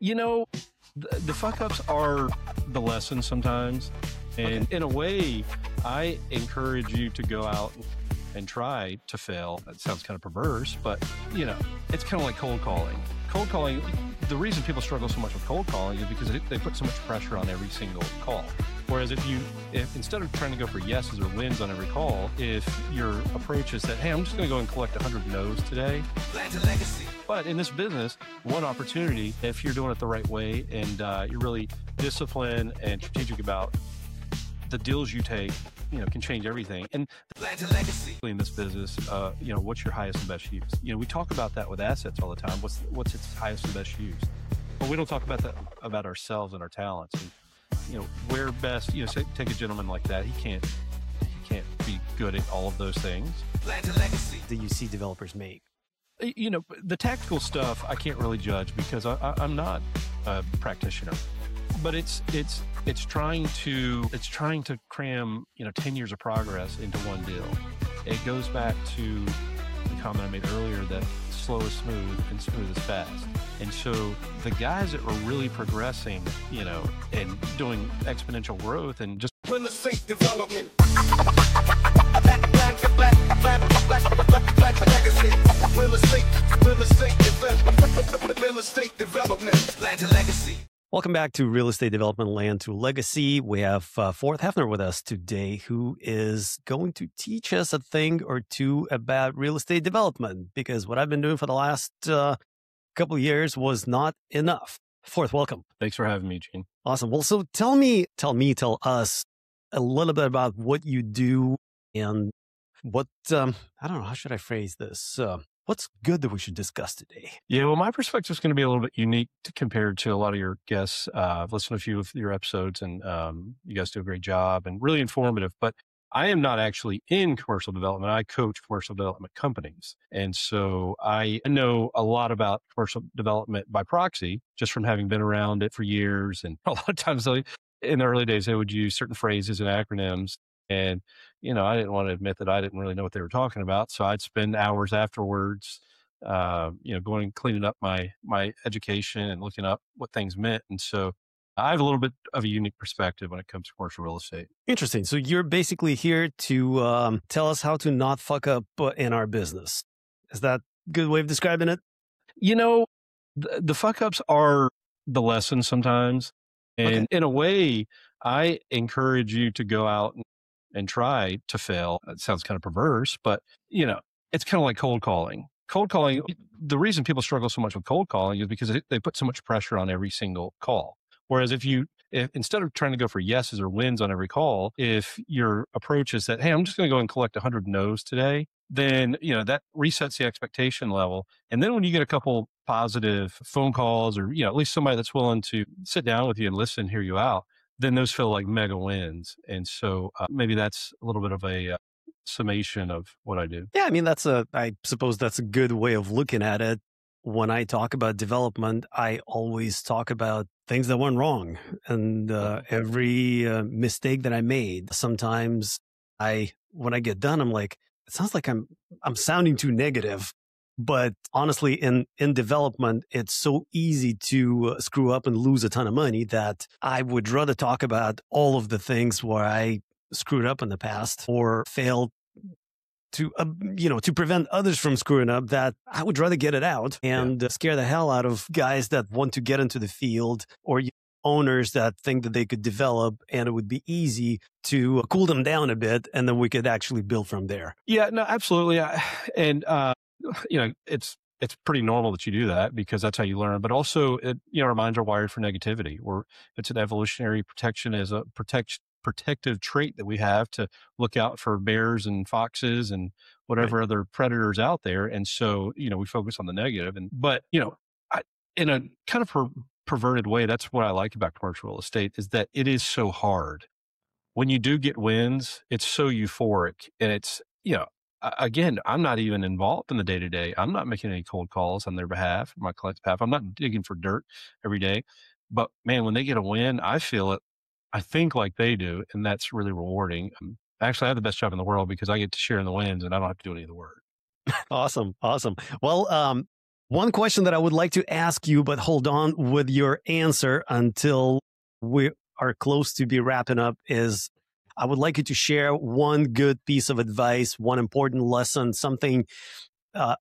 You know, the fuck ups are the lesson sometimes. And in a way, I encourage you to go out and try to fail. That sounds kind of perverse, but it's kind of like cold calling. Cold calling, the reason people struggle so much with cold calling is because they put so much pressure on every single call. Whereas if instead of trying to go for yeses or wins on every call, if your approach is that, hey, I'm just going to go and collect 100 no's today. But in this business, one opportunity, if you're doing it the right way and you're really disciplined and strategic about the deals you take, can change everything. And in this business, what's your highest and best use? We talk about that with assets all the time. What's its highest and best use? But we don't talk about that about ourselves and our talents. And, where best, say, take a gentleman like that. He can't be good at all of those things. Do you see developers make? The tactical stuff I can't really judge because I'm not a practitioner. But it's trying to cram 10 years of progress into one deal. It goes back to the comment I made earlier that slow is smooth and smooth is fast. And so the guys that were really progressing, and doing exponential growth and just real estate development. Real estate development. Land to legacy. Welcome back to Real Estate Development Land to Legacy. We have Forrest Hefner with us today, who is going to teach us a thing or two about real estate development, because what I've been doing for the last couple of years was not enough. Forrest, welcome. Thanks for having me, Gene. Awesome. Well, so tell us a little bit about what you do and what, I don't know, how should I phrase this? What's good that we should discuss today? Yeah, well, my perspective is going to be a little bit unique compared to a lot of your guests. I've listened to a few of your episodes, and you guys do a great job and really informative. But I am not actually in commercial development. I coach commercial development companies. And so I know a lot about commercial development by proxy, just from having been around it for years. And a lot of times in the early days, they would use certain phrases and acronyms. And, I didn't want to admit that I didn't really know what they were talking about. So I'd spend hours afterwards, going, cleaning up my education and looking up what things meant. And so I have a little bit of a unique perspective when it comes to commercial real estate. Interesting. So you're basically here to tell us how to not fuck up in our business. Is that a good way of describing it? The fuck ups are the lesson sometimes. And in a way, I encourage you to go out and try to fail. It sounds kind of perverse, but it's kind of like cold calling. Cold calling, the reason people struggle so much with cold calling is because they put so much pressure on every single call. Whereas if instead of trying to go for yeses or wins on every call, if your approach is that, hey, I'm just going to go and collect 100 no's today, then, that resets the expectation level. And then when you get a couple positive phone calls or, at least somebody that's willing to sit down with you and listen, hear you out, then those feel like mega wins. And so maybe that's a little bit of a summation of what I do. Yeah, I mean, I suppose that's a good way of looking at it. When I talk about development, I always talk about things that went wrong and every mistake that I made. Sometimes when I get done, I'm like, it sounds like I'm sounding too negative. But honestly, in development, it's so easy to screw up and lose a ton of money that I would rather talk about all of the things where I screwed up in the past or failed to prevent others from screwing up, that I would rather get it out and scare the hell out of guys that want to get into the field or owners that think that they could develop and it would be easy to cool them down a bit and then we could actually build from there. Yeah, no, absolutely. It's pretty normal that you do that because that's how you learn. But also, our minds are wired for negativity. It's an evolutionary protection as a protective trait that we have to look out for bears and foxes and whatever other predators out there. And so, we focus on the negative. But in a kind of perverted way, that's what I like about commercial real estate is that it is so hard. When you do get wins, it's so euphoric, and it's again, I'm not even involved in the day-to-day. I'm not making any cold calls on their behalf, my client's behalf. I'm not digging for dirt every day. But man, when they get a win, I feel it, I think like they do. And that's really rewarding. Actually, I have the best job in the world because I get to share in the wins and I don't have to do any of the work. Awesome. Well, One question that I would like to ask you, but hold on with your answer until we are close to be wrapping up, is I would like you to share one good piece of advice, one important lesson, something one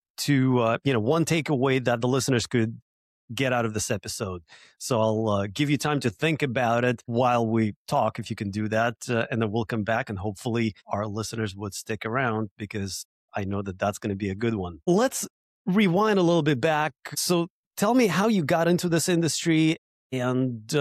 takeaway that the listeners could get out of this episode. So I'll give you time to think about it while we talk, if you can do that. And then we'll come back and hopefully our listeners would stick around because I know that that's going to be a good one. Let's rewind a little bit back. So tell me how you got into this industry and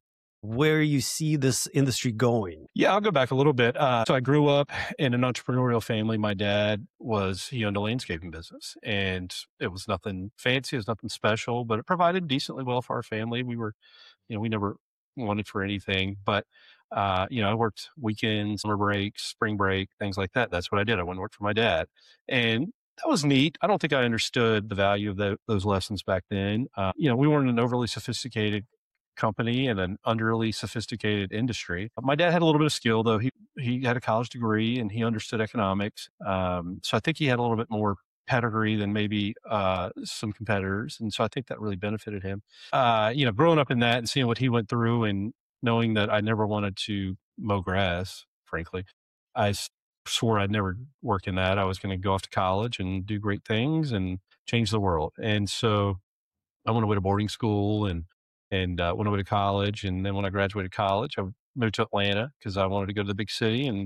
where you see this industry going. Yeah, I'll go back a little bit. So I grew up in an entrepreneurial family. My dad he owned a landscaping business, and it was nothing fancy, it was nothing special, but it provided decently well for our family. We were, we never wanted for anything, but I worked weekends, summer breaks, spring break, things like that. That's what I did. I went and worked for my dad, and that was neat. I don't think I understood the value of those lessons back then. We weren't an overly sophisticated company in an underly sophisticated industry. My dad had a little bit of skill, though. He had a college degree and he understood economics. So I think he had a little bit more pedigree than maybe some competitors. And so I think that really benefited him. Growing up in that and seeing what he went through and knowing that I never wanted to mow grass, frankly, I swore I'd never work in that. I was going to go off to college and do great things and change the world. And so I went away to boarding school and went away to college. And then when I graduated college, I moved to Atlanta because I wanted to go to the big city and,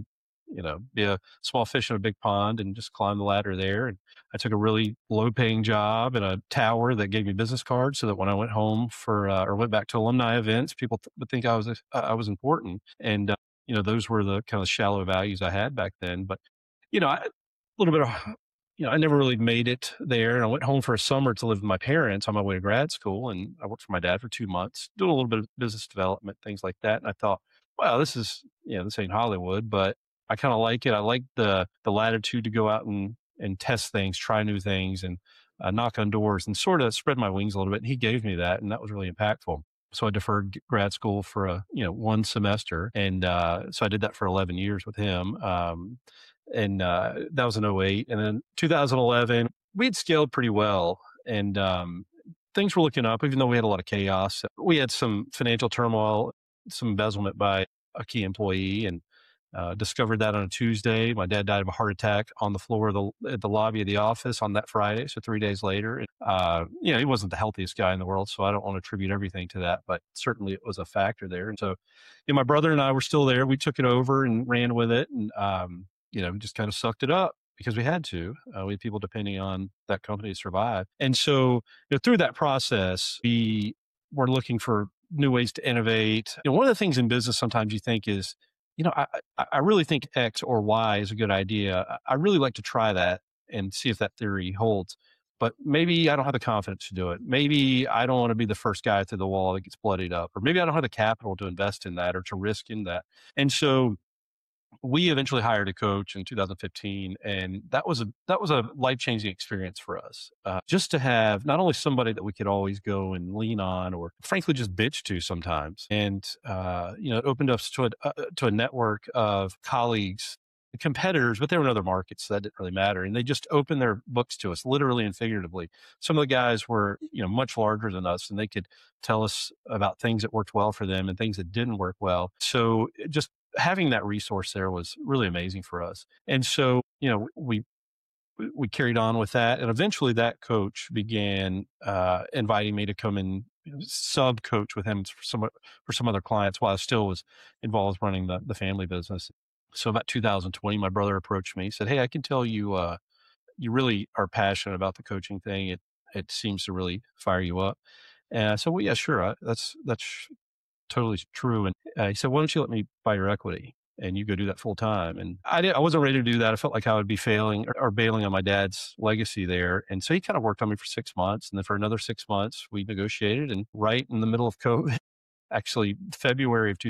be a small fish in a big pond and just climb the ladder there. And I took a really low paying job in a tower that gave me business cards so that when I went home or went back to alumni events, people would think I was important. And, those were the kind of shallow values I had back then. But, a little bit of, I never really made it there. And I went home for a summer to live with my parents on my way to grad school. And I worked for my dad for 2 months, doing a little bit of business development, things like that. And I thought, well, this ain't Hollywood, but I kind of like it. I like the latitude to go out and test things, try new things and knock on doors and sort of spread my wings a little bit. And he gave me that. And that was really impactful. So I deferred grad school for one semester. And so I did that for 11 years with him. And that was in '08. And then 2011, we'd scaled pretty well. And things were looking up, even though we had a lot of chaos. We had some financial turmoil, some embezzlement by a key employee, and discovered that on a Tuesday. My dad died of a heart attack on the floor of the lobby of the office on that Friday. So 3 days later, he wasn't the healthiest guy in the world. So I don't want to attribute everything to that, but certainly it was a factor there. And so my brother and I were still there. We took it over and ran with it. And, just kind of sucked it up because we had to. We had people depending on that company to survive. And so through that process, we were looking for new ways to innovate. One of the things in business sometimes you think is, I really think X or Y is a good idea. I really like to try that and see if that theory holds. But maybe I don't have the confidence to do it. Maybe I don't want to be the first guy through the wall that gets bloodied up. Or maybe I don't have the capital to invest in that or to risk in that. And so we eventually hired a coach in 2015, and that was a life-changing experience for us. Just to have not only somebody that we could always go and lean on, or frankly just bitch to sometimes, and it opened us to a network of colleagues, competitors, but they were in other markets, so that didn't really matter. And they just opened their books to us, literally and figuratively. Some of the guys were much larger than us, and they could tell us about things that worked well for them and things that didn't work well. So just having that resource there was really amazing for us. And so, we carried on with that. And eventually that coach began inviting me to come and sub coach with him for some other clients while I still was involved running the family business. So about 2020, my brother approached me. He said, "Hey, I can tell you, you really are passionate about the coaching thing. It seems to really fire you up." And I said, "Well, yeah, sure. That's totally true." And he said, "Why don't you let me buy your equity and you go do that full time?" And I wasn't ready to do that. I felt like I would be failing or bailing on my dad's legacy there. And so he kind of worked on me for 6 months. And then for another 6 months, we negotiated. And right in the middle of COVID, actually February of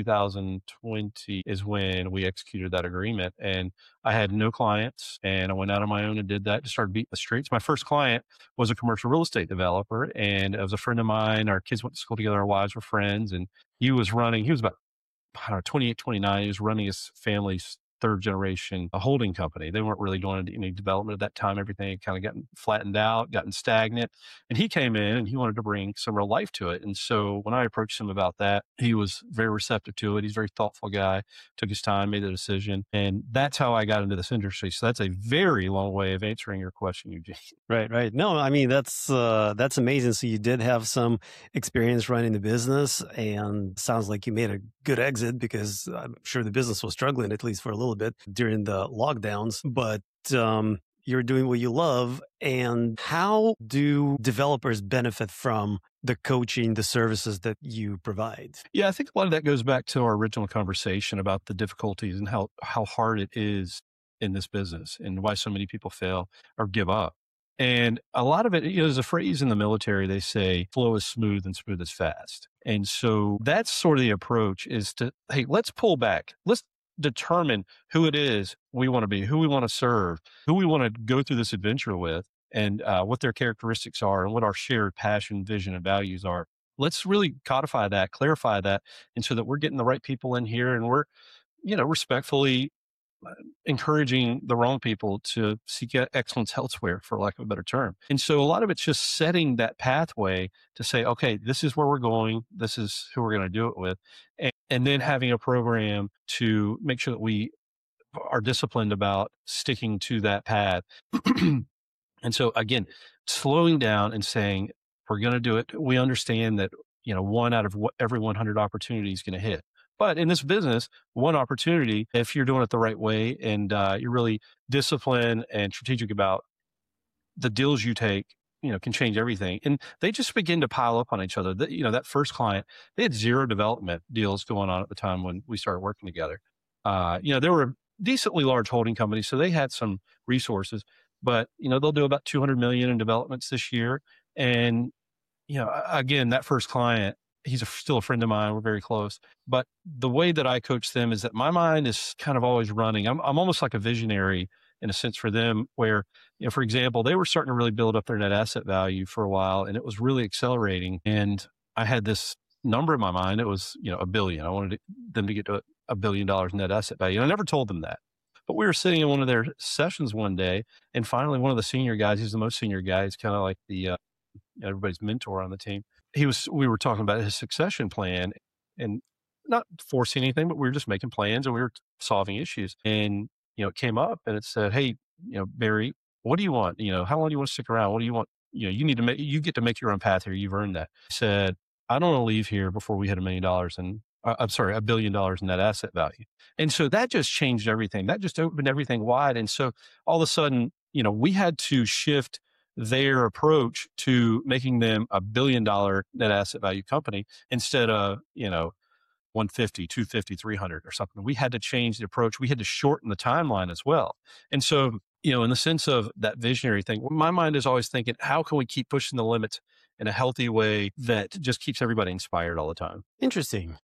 2020 is when we executed that agreement. And I had no clients, and I went out on my own and did that, just started beating the streets. My first client was a commercial real estate developer, and it was a friend of mine. Our kids went to school together. Our wives were friends, and he was about, 28, 29. He was running his family's third generation a holding company. They weren't really doing any development at that time. Everything had kind of gotten flattened out, gotten stagnant. And he came in and he wanted to bring some real life to it. And so when I approached him about that, he was very receptive to it. He's a very thoughtful guy, took his time, made the decision. And that's how I got into this industry. So that's a very long way of answering your question, Eugene. Right. No, I mean, that's amazing. So you did have some experience running the business, and sounds like you made a good exit, because I'm sure the business was struggling, at least for a little bit during the lockdowns. But you're doing what you love. And how do developers benefit from the coaching, the services that you provide? Yeah, I think a lot of that goes back to our original conversation about the difficulties and how hard it is in this business and why so many people fail or give up. And a lot of it, there's a phrase in the military, they say, flow is smooth and smooth is fast. And so that's sort of the approach, is to, hey, let's pull back. Let's determine who it is we want to be, who we want to serve, who we want to go through this adventure with, and what their characteristics are and what our shared passion, vision, and values are. Let's really codify that, clarify that, and so that we're getting the right people in here, and we're, respectfully encouraging the wrong people to seek excellence elsewhere, for lack of a better term. And so a lot of it's just setting that pathway to say, okay, this is where we're going. This is who we're going to do it with. And then having a program to make sure that we are disciplined about sticking to that path. And so again, slowing down and saying, we're going to do it. We understand that, one out of every 100 opportunities is going to hit. But in this business, one opportunity, if you're doing it the right way and you're really disciplined and strategic about the deals you take, can change everything. And they just begin to pile up on each other. That first client, they had 0 development deals going on at the time when we started working together. They were a decently large holding company, so they had some resources, but, they'll do about 200 million in developments this year. And, again, that first client, he's still a friend of mine. We're very close. But the way that I coach them is that my mind is kind of always running. I'm almost like a visionary in a sense for them, where, for example, they were starting to really build up their net asset value for a while, and it was really accelerating. And I had this number in my mind. It was, $1 billion. I wanted them to get to $1 billion net asset value. And I never told them that. But we were sitting in one of their sessions one day, and finally one of the senior guys, he's the most senior guy, he's kind of like the everybody's mentor on the team. We were talking about his succession plan, and not forcing anything, but we were just making plans and we were solving issues. And, it came up and it said, hey, Barry, what do you want? How long do you want to stick around? What do you want? You get to make your own path here. You've earned that. He said, I don't want to leave here before we hit $1 million and $1 billion in net asset value. And so that just changed everything. That just opened everything wide. And so all of a sudden, we had to shift their approach to making them $1 billion net asset value company instead of, 150, 250, 300 or something. We had to change the approach. We had to shorten the timeline as well. And so, in the sense of that visionary thing, my mind is always thinking, how can we keep pushing the limits in a healthy way that just keeps everybody inspired all the time? Interesting.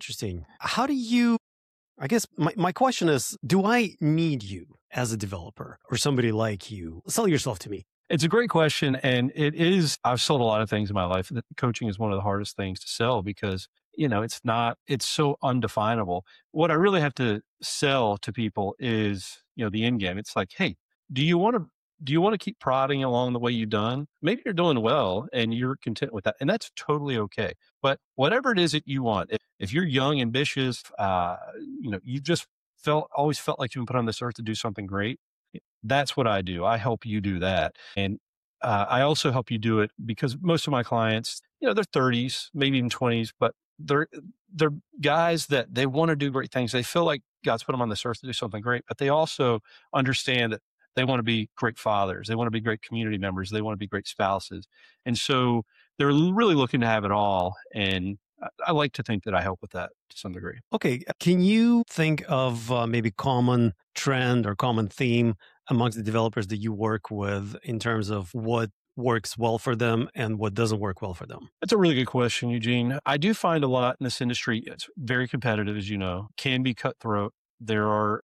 How do you, I guess my question is, do I need you as a developer or somebody like you? Sell yourself to me. It's a great question. And it is, I've sold a lot of things in my life. Coaching is one of the hardest things to sell because, it's so undefinable. What I really have to sell to people is, the end game. It's like, hey, do you want to keep prodding along the way you've done? Maybe you're doing well and you're content with that. And that's totally okay. But whatever it is that you want, if you're young, ambitious, you've just always felt like you've been put on this earth to do something great. That's what I do. I help you do that. And I also help you do it because most of my clients, they're 30s, maybe even 20s, but they're guys that they want to do great things. They feel like God's put them on this earth to do something great, but they also understand that they want to be great fathers. They want to be great community members. They want to be great spouses. And so they're really looking to have it all. And I like to think that I help with that to some degree. Okay. Can you think of maybe common trend or common theme amongst the developers that you work with in terms of what works well for them and what doesn't work well for them? That's a really good question, Eugene. I do find a lot in this industry. It's very competitive, as you know, can be cutthroat. There are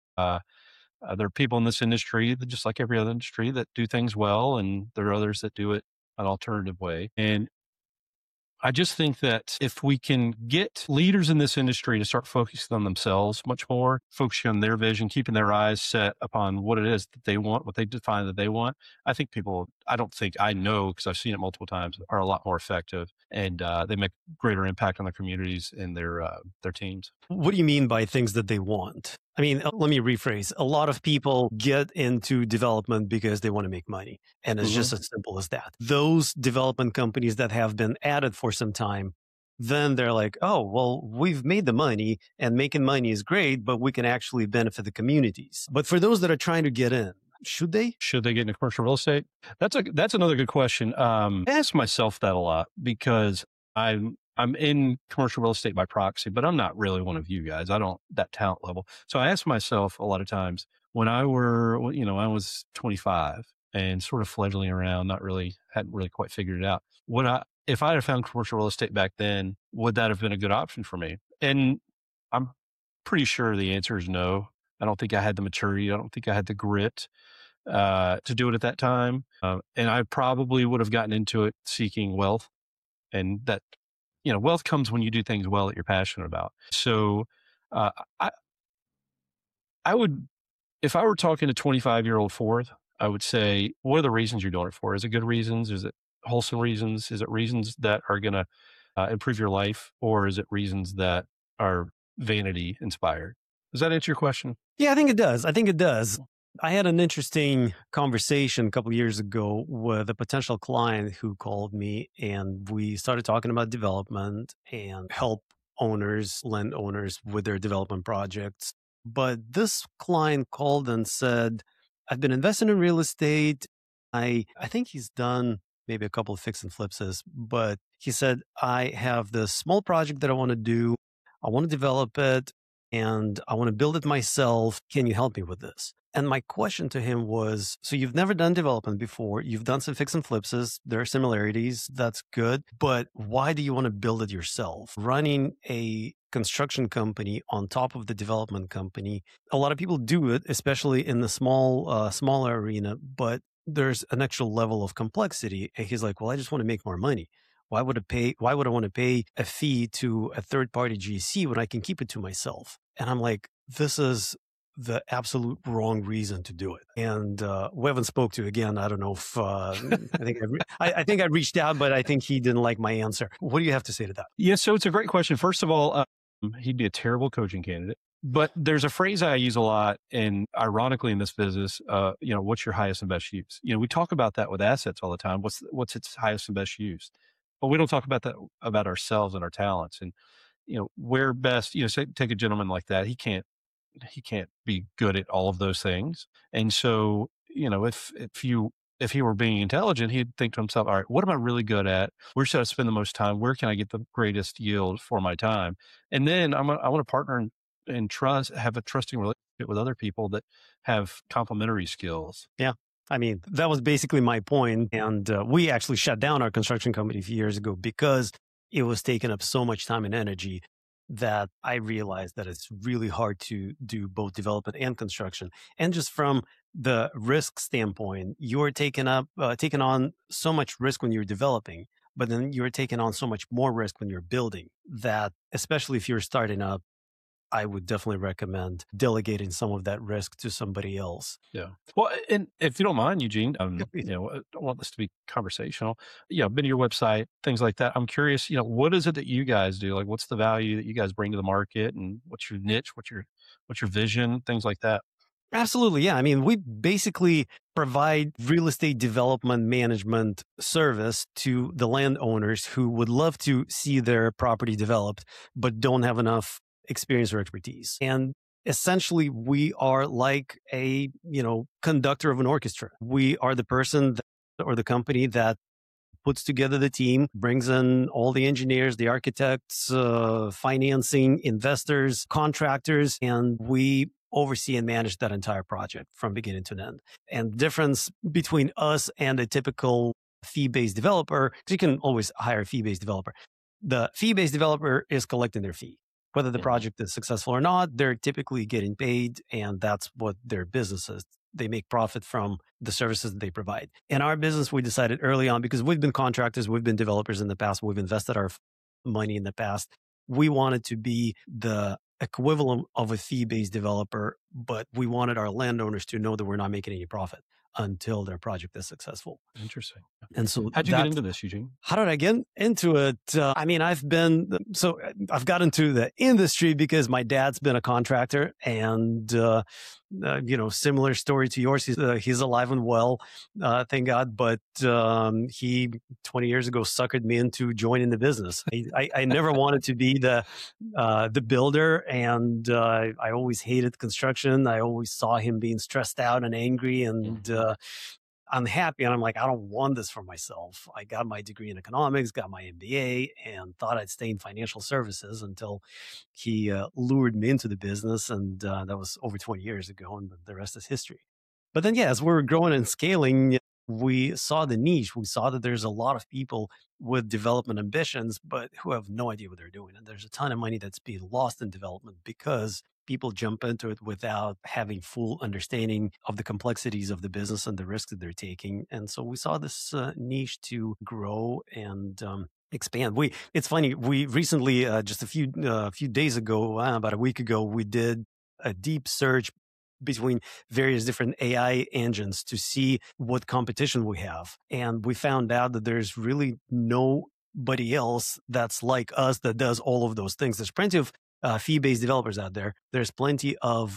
people in this industry that, just like every other industry, that do things well, and there are others that do it an alternative way. And I just think that if we can get leaders in this industry to start focusing on themselves much more, focusing on their vision, keeping their eyes set upon what it is that they want, what they define that they want, I think people, I know because I've seen it multiple times, are a lot more effective, and they make greater impact on their communities and their teams. What do you mean by things that they want? I mean, let me rephrase. A lot of people get into development because they want to make money. And it's just as simple as that. Those development companies that have been at it for some time, then they're like, oh, well, we've made the money and making money is great, but we can actually benefit the communities. But for those that are trying to get in, should they? Should they get into commercial real estate? That's another good question. I ask myself that a lot because I'm in commercial real estate by proxy, but I'm not really one of you guys. I don't that talent level. So I ask myself a lot of times when I was 25 and sort of fledgling around, hadn't really quite figured it out. If I had found commercial real estate back then, would that have been a good option for me? And I'm pretty sure the answer is no. I don't think I had the maturity. I don't think I had the grit to do it at that time. And I probably would have gotten into it seeking wealth, and that, wealth comes when you do things well that you're passionate about. So I would, if I were talking to 25-year-old Forth, I would say, what are the reasons you're doing it for? Is it good reasons? Is it wholesome reasons? Is it reasons that are going to improve your life? Or is it reasons that are vanity inspired? Does that answer your question? Yeah, I think it does. I had an interesting conversation a couple of years ago with a potential client who called me, and we started talking about development and help landowners with their development projects. But this client called and said, I've been investing in real estate. I think he's done maybe a couple of fix and flipses, but he said, I have this small project that I want to do. I want to develop it and I want to build it myself. Can you help me with this? And my question to him was, so you've never done development before. You've done some fix and flipses. There are similarities. That's good. But why do you want to build it yourself? Running a construction company on top of the development company. A lot of people do it, especially in the smaller arena, but there's an extra level of complexity. And he's like, well, I just want to make more money. Why would I want to pay a fee to a third party GC when I can keep it to myself? And I'm like, this is the absolute wrong reason to do it. And we haven't spoke to again. I don't know if I think I reached out, but I think he didn't like my answer. What do you have to say to that? Yeah, so it's a great question. First of all, he'd be a terrible coaching candidate. But there's a phrase I use a lot, and ironically in this business, what's your highest and best use? We talk about that with assets all the time. What's its highest and best use? But we don't talk about that about ourselves and our talents. And where best, say, take a gentleman like that. He can't be good at all of those things. And so, if he were being intelligent, he'd think to himself, all right, what am I really good at? Where should I spend the most time? Where can I get the greatest yield for my time? And then I want to partner and have a trusting relationship with other people that have complementary skills. Yeah. I mean, that was basically my point. And we actually shut down our construction company a few years ago because it was taking up so much time and energy that I realized that it's really hard to do both development and construction. And just from the risk standpoint, you're taking on so much risk when you're developing, but then you're taking on so much more risk when you're building that, especially if you're starting up, I would definitely recommend delegating some of that risk to somebody else. Yeah. Well, and if you don't mind, Eugene, I want this to be conversational. Been to your website, things like that. I'm curious, what is it that you guys do? Like, what's the value that you guys bring to the market, and what's your niche? What's your vision? Things like that. Absolutely. Yeah. I mean, we basically provide real estate development management service to the landowners who would love to see their property developed, but don't have enough experience or expertise. And essentially, we are like a, conductor of an orchestra. We are the person or the company that puts together the team, brings in all the engineers, the architects, financing, investors, contractors, and we oversee and manage that entire project from beginning to end. And the difference between us and a typical fee-based developer, because you can always hire a fee-based developer. The fee-based developer is collecting their fee. Whether the project is successful or not, they're typically getting paid, and that's what their business is. they make profit from the services that they provide. In our business, we decided early on, because we've been contractors, we've been developers in the past, we've invested our money in the past. We wanted to be the equivalent of a fee-based developer, but we wanted our landowners to know that we're not making any profit until their project is successful. Interesting. And so how'd you get into this, Eugene? How did I get into it? I've got into the industry because my dad's been a contractor, and similar story to yours. He's alive and well, thank God. But he 20 years ago suckered me into joining the business. I never wanted to be the builder, and I always hated construction. I always saw him being stressed out and angry and unhappy. And I'm like, I don't want this for myself. I got my degree in economics, got my MBA, and thought I'd stay in financial services until he lured me into the business. And that was over 20 years ago, and the rest is history. But then, as we were growing and scaling, we saw the niche. We saw that there's a lot of people with development ambitions, but who have no idea what they're doing. And there's a ton of money that's being lost in development because people jump into it without having full understanding of the complexities of the business and the risks that they're taking. And so we saw this niche to grow and expand. It's funny. We recently, just a few days ago, about a week ago, we did a deep search between various different AI engines to see what competition we have. And we found out that there's really nobody else that's like us that does all of those things. There's plenty of fee-based developers out there. There's plenty of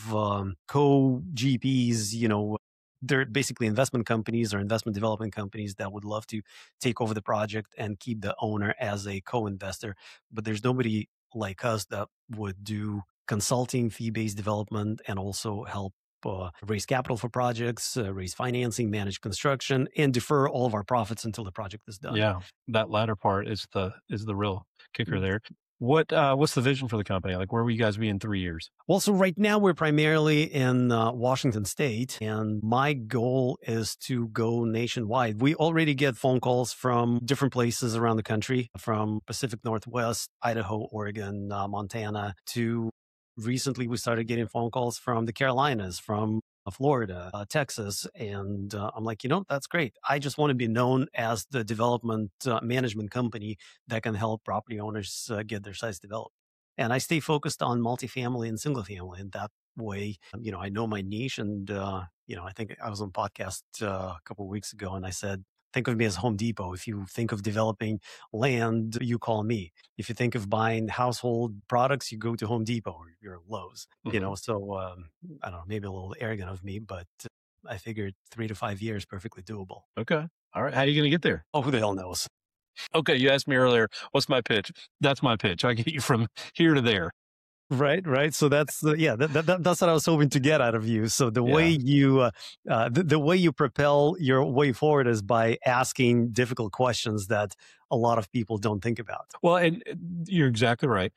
co-GPs, they're basically investment companies or investment development companies that would love to take over the project and keep the owner as a co-investor. But there's nobody like us that would do consulting, fee-based development, and also help raise capital for projects, raise financing, manage construction, and defer all of our profits until the project is done. Yeah, that latter part is the real kicker there. What's the vision for the company? Like, where will you guys be in 3 years? Well, so right now we're primarily in Washington State, and my goal is to go nationwide. We already get phone calls from different places around the country, from Pacific Northwest, Idaho, Oregon, Montana, to recently we started getting phone calls from the Carolinas, from Florida, Texas. And I'm like, that's great. I just want to be known as the development management company that can help property owners get their sites developed. And I stay focused on multifamily and single family. And that way, I know my niche. And, I think I was on a podcast a couple of weeks ago, and I said, think of me as Home Depot. If you think of developing land, you call me. If you think of buying household products, you go to Home Depot or you're Lowe's. Mm-hmm. So I don't know, maybe a little arrogant of me, but I figured 3 to 5 years, perfectly doable. Okay. All right. How are you going to get there? Oh, who the hell knows? Okay. You asked me earlier, what's my pitch? That's my pitch. I get you from here to there. Right. So that's that's what I was hoping to get out of you. So the way you the way you propel your way forward is by asking difficult questions that a lot of people don't think about. Well, and you're exactly right.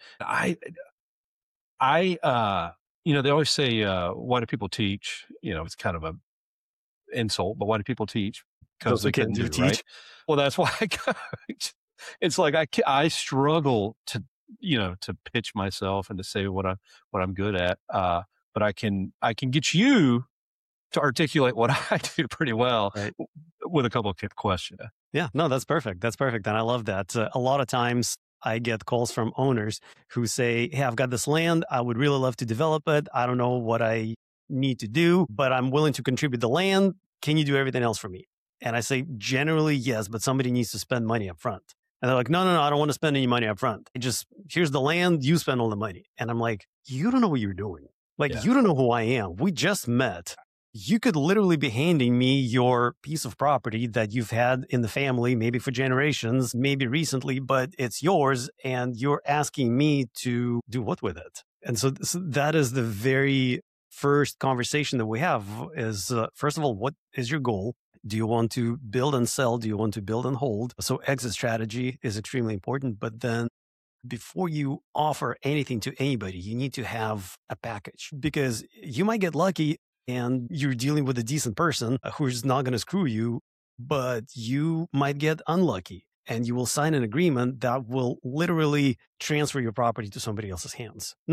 They always say, why do people teach? It's kind of a insult, but why do people teach? Because they couldn't do, teach. Right? Well, that's why it's like I struggle to pitch myself and to say what I'm good at. But I can get you to articulate what I do pretty well, right, with a couple of questions. Yeah, no, that's perfect. That's perfect. And I love that. A lot of times I get calls from owners who say, hey, I've got this land. I would really love to develop it. I don't know what I need to do, but I'm willing to contribute the land. Can you do everything else for me? And I say, generally, yes, but somebody needs to spend money up front. And they're like, no, I don't want to spend any money up front. Here's the land, you spend all the money. And I'm like, you don't know what you're doing. You don't know who I am. We just met. You could literally be handing me your piece of property that you've had in the family, maybe for generations, maybe recently, but it's yours. And you're asking me to do what with it? And so that is the very first conversation that we have is, first of all, what is your goal? Do you want to build and sell? Do you want to build and hold? So exit strategy is extremely important. But then before you offer anything to anybody, you need to have a package, because you might get lucky and you're dealing with a decent person who's not going to screw you, but you might get unlucky and you will sign an agreement that will literally transfer your property to somebody else's hands. Not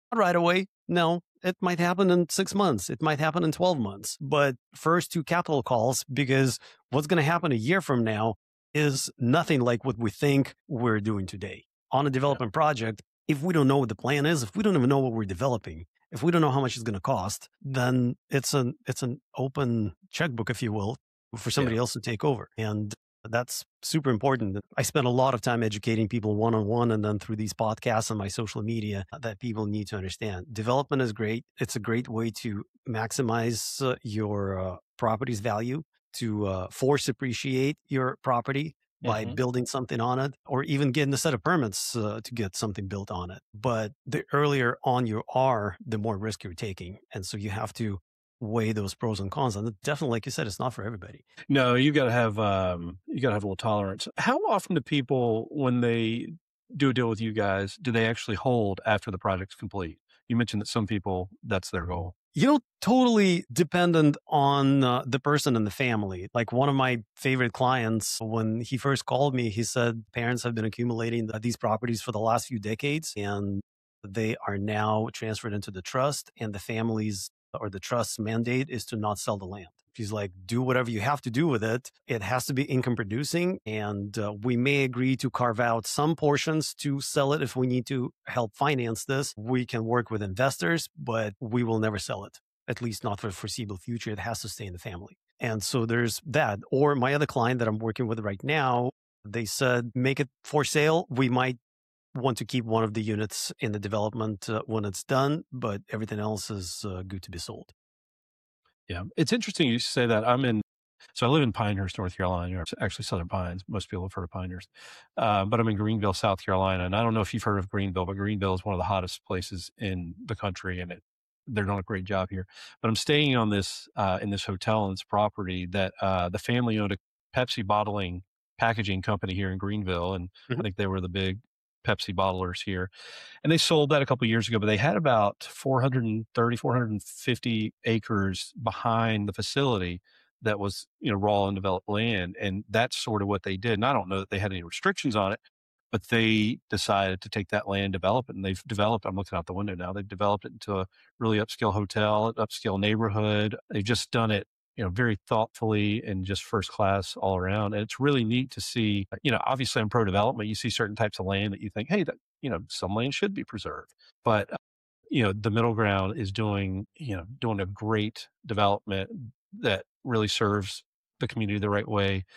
right away. No, it might happen in 6 months. It might happen in 12 months. But first two capital calls, because what's going to happen a year from now is nothing like what we think we're doing today. On a development project, if we don't know what the plan is, if we don't even know what we're developing, if we don't know how much it's going to cost, then it's an open checkbook, if you will, for somebody else to take over. And that's super important. I spend a lot of time educating people one-on-one and then through these podcasts and my social media that people need to understand. Development is great. It's a great way to maximize your property's value, to force appreciate your property by building something on it, or even getting a set of permits to get something built on it. But the earlier on you are, the more risk you're taking. And so you have to weigh those pros and cons. And definitely, like you said, it's not for everybody. No, you got to have a little tolerance. How often do people, when they do a deal with you guys, do they actually hold after the project's complete? You mentioned that some people, that's their goal. Totally dependent on the person and the family. Like one of my favorite clients, when he first called me, he said parents have been accumulating these properties for the last few decades, and they are now transferred into the trust, and the family's or the trust's mandate is to not sell the land. She's like, do whatever you have to do with it. It has to be income producing. And we may agree to carve out some portions to sell it if we need to help finance this. We can work with investors, but we will never sell it, at least not for the foreseeable future. It has to stay in the family. And so there's that. Or my other client that I'm working with right now, they said, make it for sale. We might want to keep one of the units in the development when it's done, but everything else is good to be sold. Yeah. It's interesting you say that. So I live in Pinehurst, North Carolina, or actually Southern Pines. Most people have heard of Pinehurst. But I'm in Greenville, South Carolina. And I don't know if you've heard of Greenville, but Greenville is one of the hottest places in the country, and they're doing a great job here. But I'm staying on this, in this hotel and this property that the family owned a Pepsi bottling packaging company here in Greenville. And I think they were the big Pepsi bottlers here. And they sold that a couple of years ago, but they had about 450 acres behind the facility that was, raw and developed land. And that's sort of what they did. And I don't know that they had any restrictions on it, but they decided to take that land, develop it. And they've developed, I'm looking out the window now, they've developed it into a really upscale hotel, upscale neighborhood. They've just done it very thoughtfully and just first class all around. And it's really neat to see, obviously I'm pro development. You see certain types of land that you think, hey, that, some land should be preserved. But, the middle ground is doing a great development that really serves the community the right way.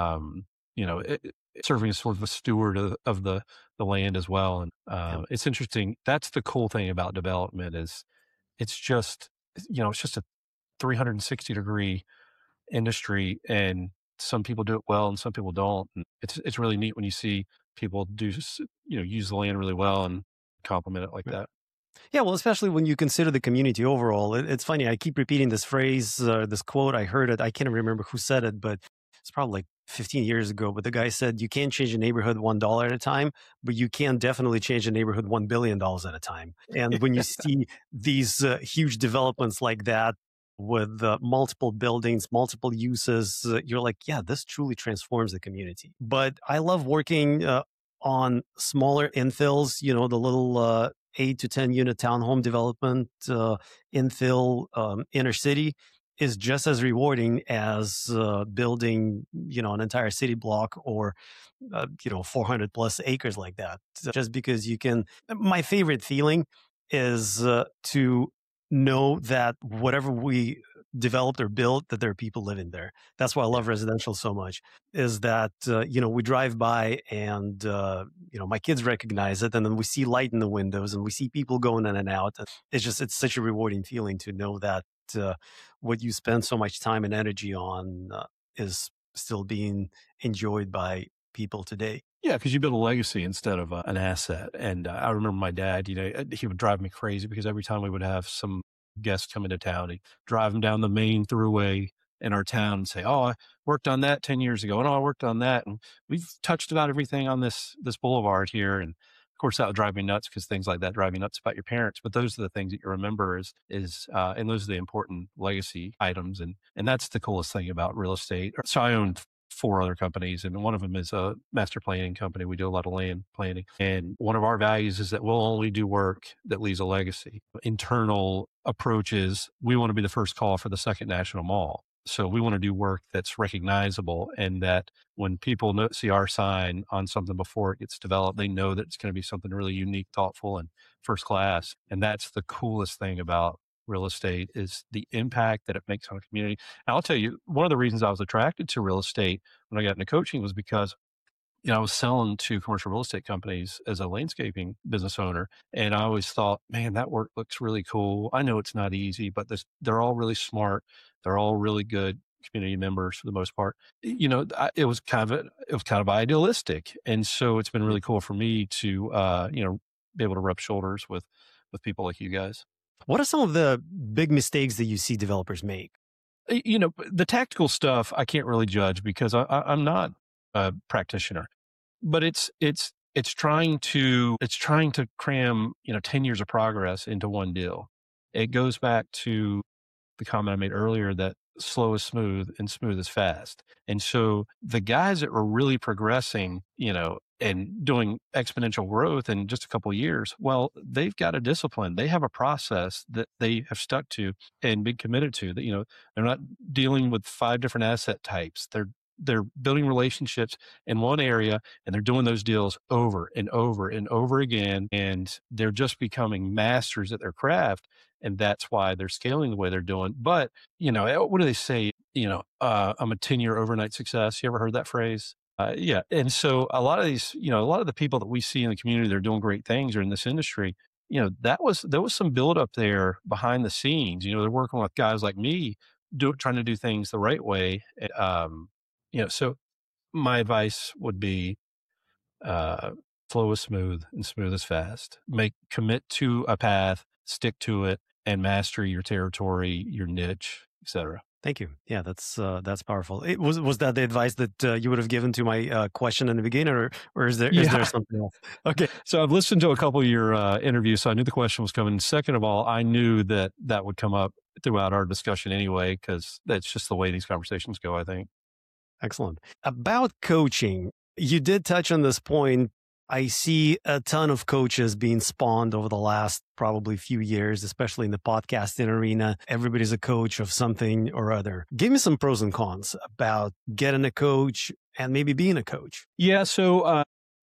Serving as sort of a steward of the land as well. And it's interesting. That's the cool thing about development is it's just a 360-degree industry, and some people do it well and some people don't. And it's really neat when you see people use the land really well and complement it like that. Yeah, well, especially when you consider the community overall. It's funny. I keep repeating this phrase, this quote. I heard it. I can't remember who said it, but it's probably like 15 years ago. But the guy said, you can't change a neighborhood $1 at a time, but you can definitely change a neighborhood $1 billion at a time. And when you see these huge developments like that, with multiple buildings, multiple uses, you're like, yeah, this truly transforms the community. But I love working on smaller infills, the little 8 to 10 unit townhome development, infill, inner city is just as rewarding as building, an entire city block or, 400 plus acres like that. Just because my favorite feeling is to know that whatever we developed or built, that there are people living there. That's why I love residential so much, is that, we drive by and, my kids recognize it, and then we see light in the windows and we see people going in and out. It's such a rewarding feeling to know that what you spend so much time and energy on is still being enjoyed by people today. Yeah, because you build a legacy instead of an asset. And I remember my dad, he would drive me crazy because every time we would have some guests come into town, he'd drive them down the main throughway in our town and say, oh, I worked on that 10 years ago. And I worked on that. And we've touched about everything on this boulevard here. And of course, that would drive me nuts because things like that drive me nuts about your parents. But those are the things that you remember and those are the important legacy items. And that's the coolest thing about real estate. So I owned 4 other companies, and one of them is a master planning company. We do a lot of land planning. And one of our values is that we'll only do work that leaves a legacy. Internal approaches, we want to be the first call for the Second National Mall. So we want to do work that's recognizable, and that when people see our sign on something before it gets developed, they know that it's going to be something really unique, thoughtful, and first class. And that's the coolest thing about real estate, is the impact that it makes on a community. And I'll tell you, one of the reasons I was attracted to real estate when I got into coaching was because I was selling to commercial real estate companies as a landscaping business owner. And I always thought, man, that work looks really cool. I know it's not easy, but they're all really smart. They're all really good community members for the most part. It was kind of idealistic. And so it's been really cool for me to, be able to rub shoulders with people like you guys. What are some of the big mistakes that you see developers make? The tactical stuff I can't really judge because I'm not a practitioner, but it's trying to cram 10 years of progress into one deal. It goes back to the comment I made earlier that slow is smooth and smooth is fast. And so the guys that were really progressing, and doing exponential growth in just a couple of years, well, they've got a discipline. They have a process that they have stuck to and been committed to. That they're not dealing with 5 different asset types. They're building relationships in one area, and they're doing those deals over and over and over again. And they're just becoming masters at their craft. And that's why they're scaling the way they're doing. But, what do they say? I'm a 10-year overnight success. You ever heard that phrase? Yeah. And so a lot of these, a lot of the people that we see in the community that are doing great things or in this industry, there was some buildup there behind the scenes. They're working with guys like me, trying to do things the right way. So my advice would be, flow is smooth and smooth is fast. Commit to a path, stick to it, and master your territory, your niche, etc. Thank you. Yeah, that's powerful. Was that the advice that you would have given to my question in the beginning, or is there something else? Okay, so I've listened to a couple of your interviews, so I knew the question was coming. Second of all, I knew that would come up throughout our discussion anyway, because that's just the way these conversations go, I think. Excellent. About coaching, you did touch on this point. I see a ton of coaches being spawned over the last probably few years, especially in the podcasting arena. Everybody's a coach of something or other. Give me some pros and cons about getting a coach and maybe being a coach. Yeah. So,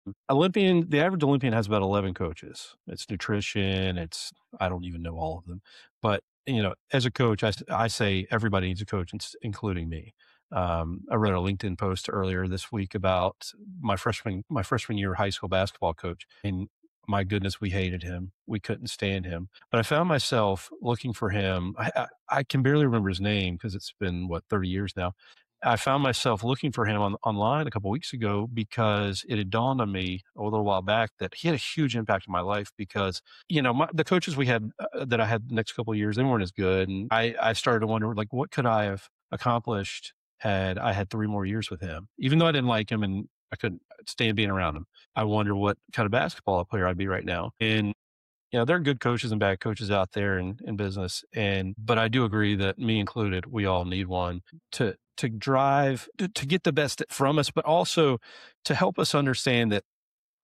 the average Olympian has about 11 coaches. It's nutrition. I don't even know all of them, but as a coach, I say everybody needs a coach, including me. I read a LinkedIn post earlier this week about my freshman year high school basketball coach. And my goodness, we hated him. We couldn't stand him. But I found myself looking for him. I can barely remember his name because it's been 30 years now. I found myself looking for him online a couple of weeks ago because it had dawned on me a little while back that he had a huge impact on my life because, the coaches we had that I had the next couple of years, they weren't as good. And I started to wonder, what could I have accomplished had I had 3 more years with him? Even though I didn't like him and I couldn't stand being around him, I wonder what kind of basketball player I'd be right now. And, there are good coaches and bad coaches out there in business. But I do agree that, me included, we all need one to drive, to get the best from us, but also to help us understand that,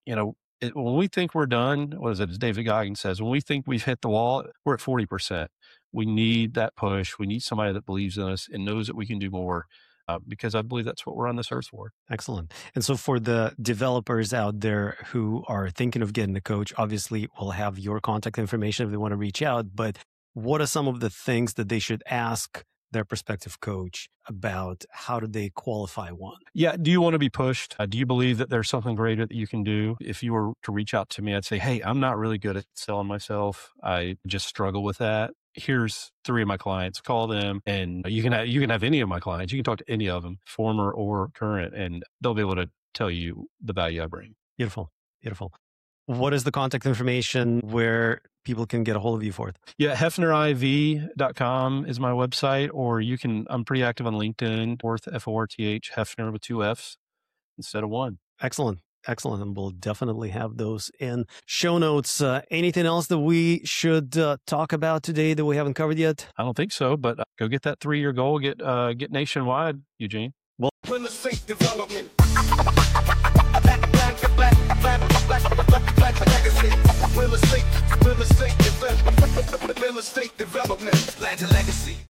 when we think we're done, what is it, as David Goggins says, when we think we've hit the wall, we're at 40%. We need that push. We need somebody that believes in us and knows that we can do more. Because I believe that's what we're on this earth for. Excellent. And so for the developers out there who are thinking of getting a coach, obviously we'll have your contact information if they want to reach out, but what are some of the things that they should ask their prospective coach about? How do they qualify one? Yeah. Do you want to be pushed? Do you believe that there's something greater that you can do? If you were to reach out to me, I'd say, hey, I'm not really good at selling myself. I just struggle with that. Here's 3 of my clients, call them, and you can have any of my clients. You can talk to any of them, former or current, and they'll be able to tell you the value I bring. Beautiful. Beautiful. What is the contact information where people can get a hold of you for it? Yeah, HeffnerIV.com is my website, or I'm pretty active on LinkedIn, F-O-R-T-H, Heffner with 2 Fs instead of 1. Excellent. Excellent. And we'll definitely have those in show notes. Anything else that we should talk about today that we haven't covered yet? I don't think so, but go get that 3-year goal. Get nationwide, Eugene. When estate development.